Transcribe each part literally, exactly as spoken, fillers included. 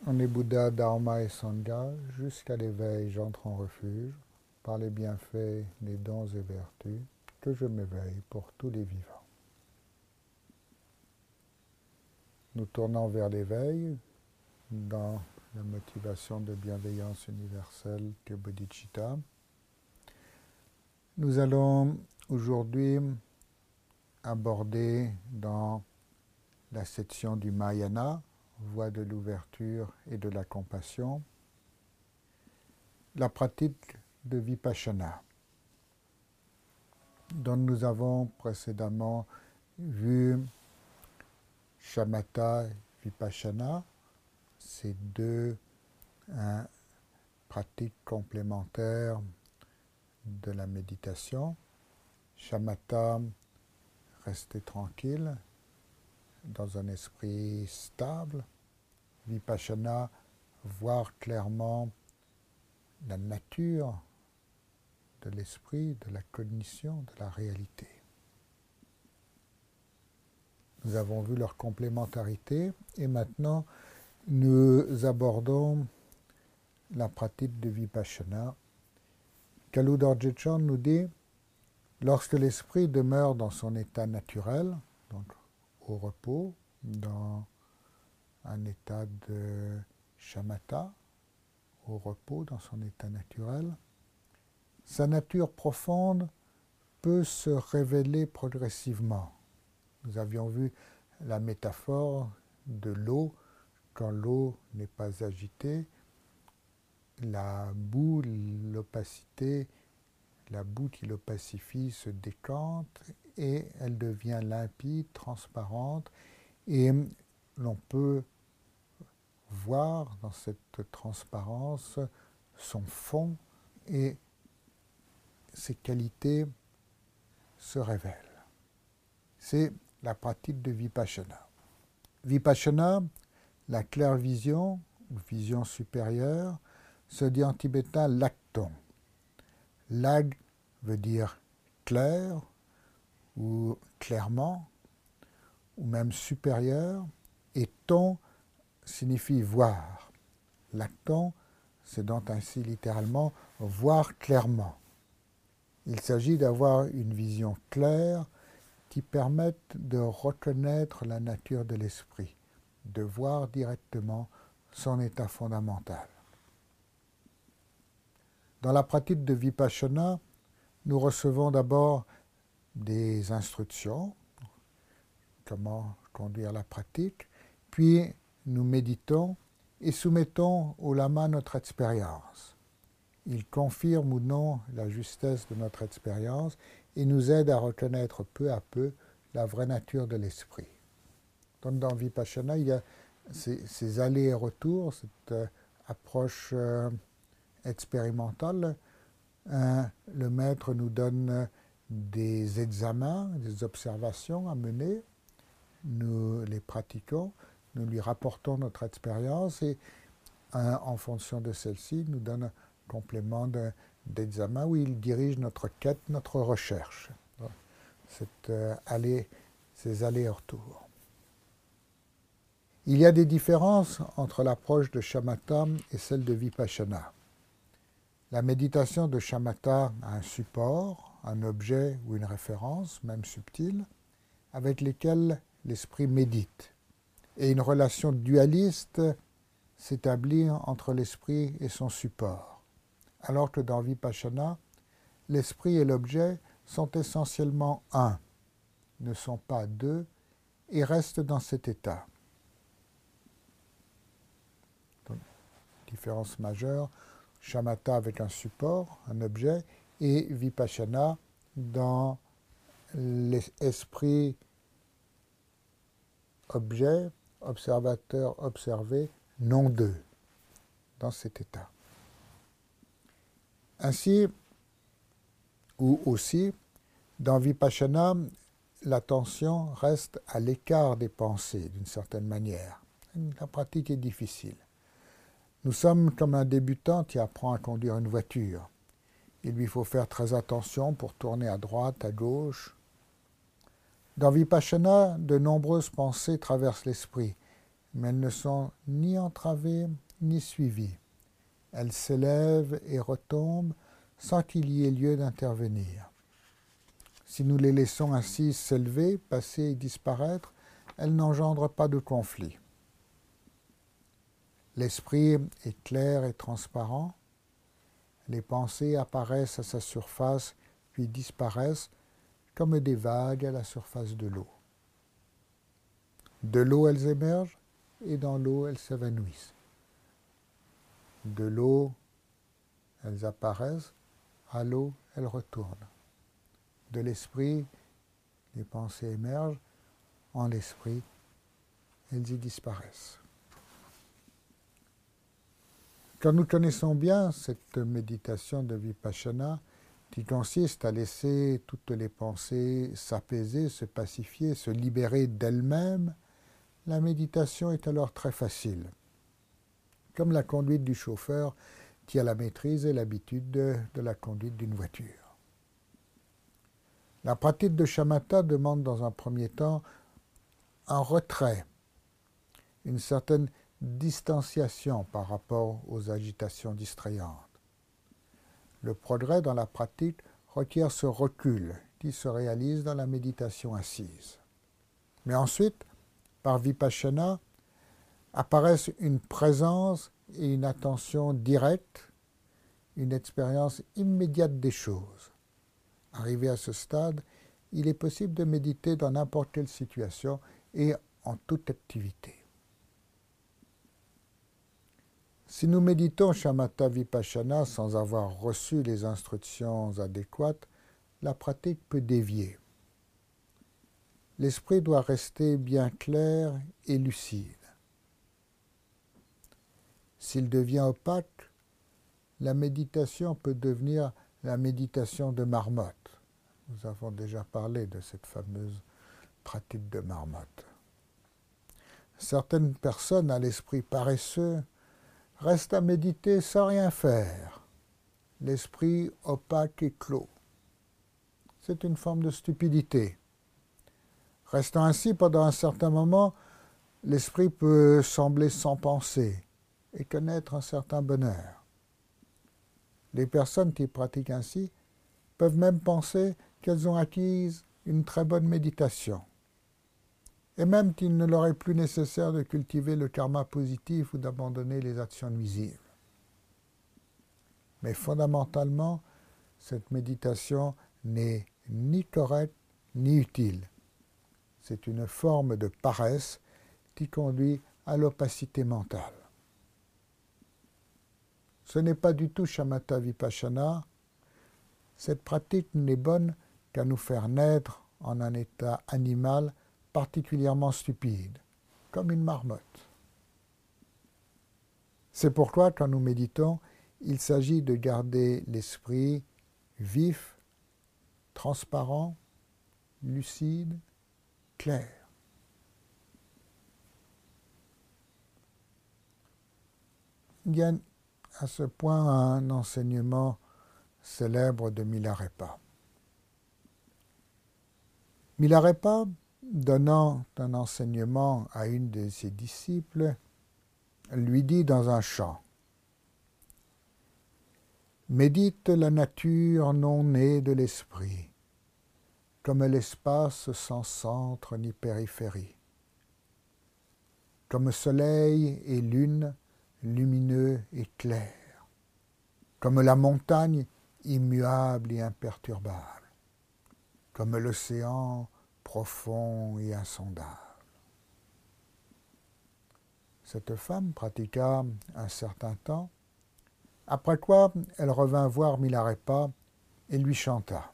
On est Bouddha, Dharma et Sangha, jusqu'à l'éveil, j'entre en refuge, par les bienfaits, les dons et vertus, que je m'éveille pour tous les vivants. Nous tournons vers l'éveil, dans la motivation de bienveillance universelle que Bodhicitta. Nous allons aujourd'hui aborder dans la section du Mahayana, voie de l'ouverture et de la compassion, la pratique de Vipassana, dont nous avons précédemment vu Shamatha Vipassana, ces deux hein, pratiques complémentaires de la méditation. Shamatha, rester tranquille, dans un esprit stable. Vipassana, voir clairement la nature de l'esprit, de la cognition, de la réalité. Nous avons vu leur complémentarité et maintenant nous abordons la pratique de Vipassana. Kalu Dorje Chon nous dit, lorsque l'esprit demeure dans son état naturel, donc au repos, dans un état de shamatha, au repos, dans son état naturel, sa nature profonde peut se révéler progressivement. Nous avions vu la métaphore de l'eau. Quand l'eau n'est pas agitée, la boue, l'opacité, la boue qui l'opacifie se décante et elle devient limpide, transparente, et l'on peut voir dans cette transparence son fond et ses qualités se révèlent. C'est la pratique de Vipassana. Vipassana, la claire vision, ou vision supérieure, se dit en tibétain lakton. Lag veut dire clair, ou clairement, ou même supérieur, et ton signifie voir. Lakton, c'est donc ainsi littéralement voir clairement. Il s'agit d'avoir une vision claire qui permette de reconnaître la nature de l'esprit, de voir directement son état fondamental. Dans la pratique de Vipassana, nous recevons d'abord des instructions, comment conduire la pratique, puis nous méditons et soumettons au lama notre expérience. Il confirme ou non la justesse de notre expérience et nous aide à reconnaître peu à peu la vraie nature de l'esprit. Donc dans Vipassana, il y a ces, ces allers et retours, cette euh, approche euh, expérimentale. Euh, le maître nous donne des examens, des observations à mener. Nous les pratiquons, nous lui rapportons notre expérience et euh, en fonction de celle-ci, nous donne un complément de, d'examen où il dirige notre quête, notre recherche. Cette, euh, aller, ces allers-retours. Il y a des différences entre l'approche de Shamatha et celle de Vipassana. La méditation de Shamatha a un support, un objet ou une référence, même subtile, avec lesquels l'esprit médite. Et une relation dualiste s'établit entre l'esprit et son support. Alors que dans Vipassana, l'esprit et l'objet sont essentiellement un, ne sont pas deux, et restent dans cet état. Donc, différence majeure, Shamatha avec un support, un objet, et Vipassana dans l'esprit objet, observateur, observé, non deux, dans cet état. Ainsi, ou aussi, dans Vipassana, l'attention reste à l'écart des pensées, d'une certaine manière. La pratique est difficile. Nous sommes comme un débutant qui apprend à conduire une voiture. Il lui faut faire très attention pour tourner à droite, à gauche. Dans Vipassana, de nombreuses pensées traversent l'esprit. mais elles ne sont ni entravées ni suivies. Elles s'élèvent et retombent sans qu'il y ait lieu d'intervenir. Si nous les laissons ainsi s'élever, passer et disparaître, elles n'engendrent pas de conflit. L'esprit est clair et transparent. Les pensées apparaissent à sa surface puis disparaissent comme des vagues à la surface de l'eau. De l'eau, elles émergent et dans l'eau, elles s'évanouissent. De l'eau, elles apparaissent, à l'eau, elles retournent. De l'esprit, les pensées émergent, en l'esprit, elles y disparaissent. Quand nous connaissons bien cette méditation de Vipassana, qui consiste à laisser toutes les pensées s'apaiser, se pacifier, se libérer d'elles-mêmes, la méditation est alors très facile, comme la conduite du chauffeur qui a la maîtrise et l'habitude de, de la conduite d'une voiture. La pratique de shamatha demande dans un premier temps un retrait, une certaine distanciation par rapport aux agitations distrayantes. Le progrès dans la pratique requiert ce recul qui se réalise dans la méditation assise. Mais ensuite, par Vipassana, apparaissent une présence et une attention directe, une expérience immédiate des choses. Arrivé à ce stade, il est possible de méditer dans n'importe quelle situation et en toute activité. Si nous méditons Shamatha Vipassana sans avoir reçu les instructions adéquates, la pratique peut dévier. L'esprit doit rester bien clair et lucide. S'il devient opaque, la méditation peut devenir la méditation de marmotte. Nous avons déjà parlé de cette fameuse pratique de marmotte. Certaines personnes à l'esprit paresseux restent à méditer sans rien faire, l'esprit opaque et clos. C'est une forme de stupidité. Restant ainsi pendant un certain moment, l'esprit peut sembler sans pensée et connaître un certain bonheur. Les personnes qui pratiquent ainsi peuvent même penser qu'elles ont acquis une très bonne méditation, et même qu'il ne leur est plus nécessaire de cultiver le karma positif ou d'abandonner les actions nuisibles. Mais fondamentalement, cette méditation n'est ni correcte ni utile. C'est une forme de paresse qui conduit à l'opacité mentale. Ce n'est pas du tout Shamatha Vipassana. Cette pratique n'est bonne qu'à nous faire naître en un état animal particulièrement stupide, comme une marmotte. C'est pourquoi, quand nous méditons, il s'agit de garder l'esprit vif, transparent, lucide, clair. Il y a à ce point un enseignement célèbre de Milarepa. Milarepa, donnant un enseignement à une de ses disciples, lui dit dans un chant: « Médite la nature non née de l'esprit, comme l'espace sans centre ni périphérie, comme soleil et lune lumineux et clair, comme la montagne immuable et imperturbable, comme l'océan profond et insondable. » Cette femme pratiqua un certain temps, après quoi elle revint voir Milarepa et lui chanta: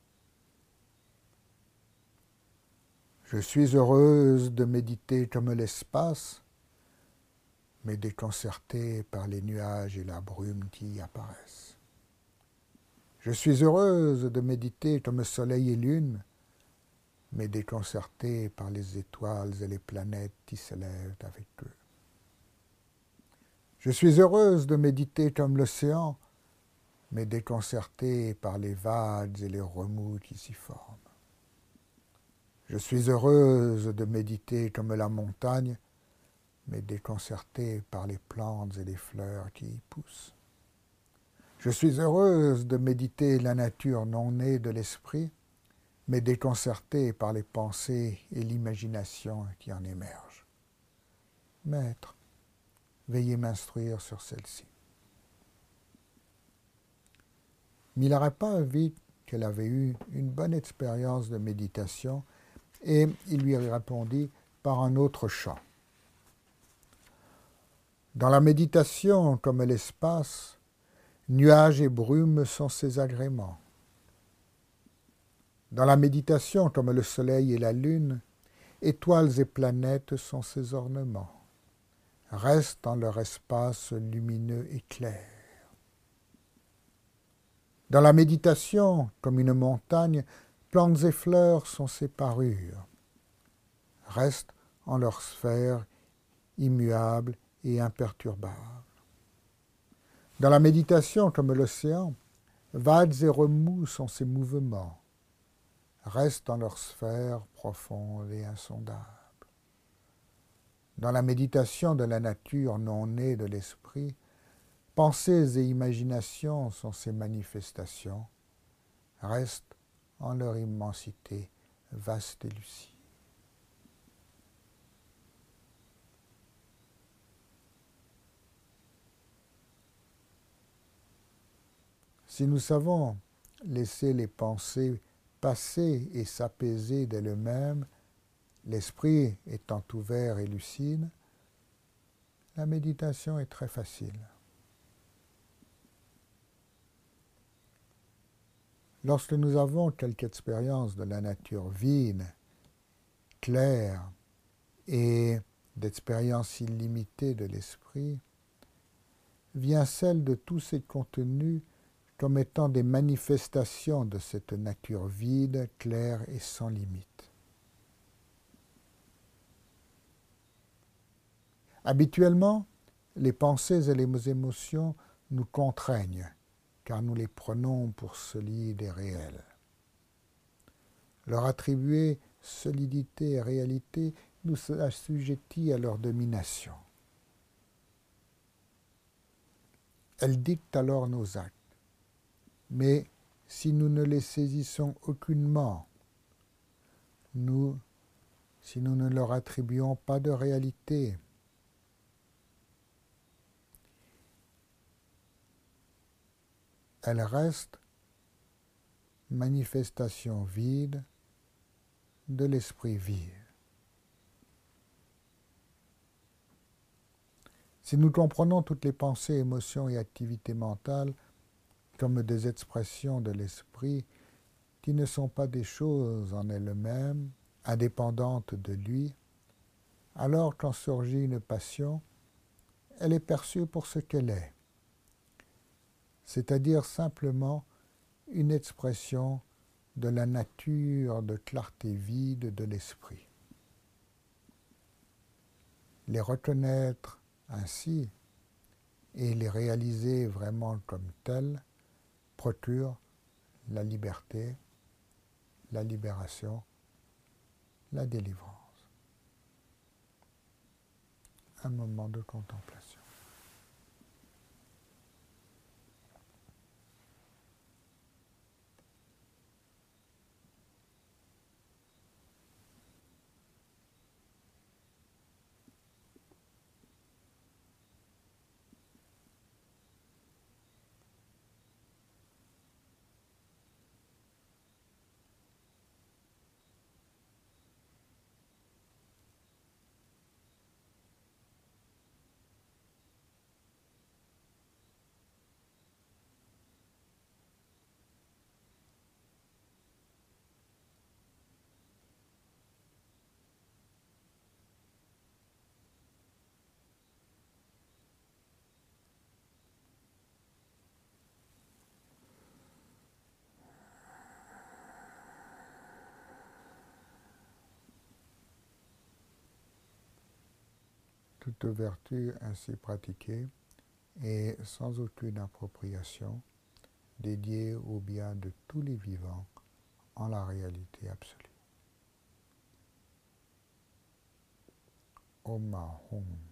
« Je suis heureuse de méditer comme l'espace, mais déconcertée par les nuages et la brume qui y apparaissent. Je suis heureuse de méditer comme soleil et lune, mais déconcertée par les étoiles et les planètes qui s'élèvent avec eux. Je suis heureuse de méditer comme l'océan, mais déconcertée par les vagues et les remous qui s'y forment. Je suis heureuse de méditer comme la montagne, mais déconcerté par les plantes et les fleurs qui y poussent. Je suis heureuse de méditer la nature non née de l'esprit, mais déconcertée par les pensées et l'imagination qui en émergent. Maître, veuillez m'instruire sur celle-ci. Milarepa vit qu'elle avait eu une bonne expérience de méditation et il lui répondit par un autre chant. Dans la méditation, comme l'espace, nuages et brumes sont ses agréments. Dans la méditation, comme le soleil et la lune, étoiles et planètes sont ses ornements. Restent dans leur espace lumineux et clair. Dans la méditation, comme une montagne, plantes et fleurs sont ses parures. Restent en leur sphère immuable et imperturbable. Dans la méditation, comme l'océan, vagues et remous sont ses mouvements. Restent dans leur sphère profonde et insondable. Dans la méditation de la nature non née de l'esprit, pensées et imaginations sont ces manifestations, restent en leur immensité vaste et lucide. Si nous savons laisser les pensées passer et s'apaiser d'elles-mêmes, l'esprit étant ouvert et lucide, la méditation est très facile. Lorsque nous avons quelque expérience de la nature vide, claire et d'expérience illimitée de l'esprit, vient celle de tous ces contenus comme étant des manifestations de cette nature vide, claire et sans limite. Habituellement, les pensées et les émotions nous contraignent, car nous les prenons pour solides et réels. Leur attribuer solidité et réalité nous assujettit à leur domination. Elles dictent alors nos actes. Mais si nous ne les saisissons aucunement, nous, si nous ne leur attribuons pas de réalité, elles restent manifestations vides de l'esprit vide. Si nous comprenons toutes les pensées, émotions et activités mentales comme des expressions de l'esprit qui ne sont pas des choses en elles-mêmes, indépendantes de lui, alors quand surgit une passion, elle est perçue pour ce qu'elle est, c'est-à-dire simplement une expression de la nature de clarté vide de l'esprit. Les reconnaître ainsi et les réaliser vraiment comme tels procure la liberté, la libération, la délivrance. Un moment de contemplation. Toute vertu ainsi pratiquée est sans aucune appropriation dédiée au bien de tous les vivants en la réalité absolue. Om Hum.